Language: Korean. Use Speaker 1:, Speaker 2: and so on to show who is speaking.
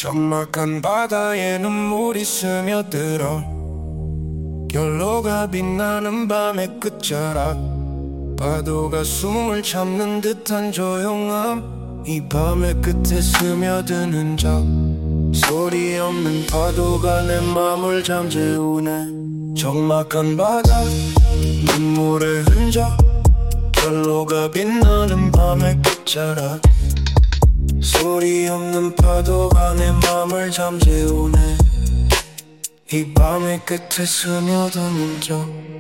Speaker 1: 적막한 바다에 눈물이 스며들어 연로가 빛나는 밤의 끝자락 파도가 숨을 참는 듯한 조용함 이 밤의 끝에 스며드는 적 소리 없는 파도가 내 맘을 잠재우네 적막한 바다 눈물의 흔적 연로가 빛나는 밤의 끝자락 소리 없는 파도가 내 맘을 잠재우네 이 밤의 끝에 스며드는 적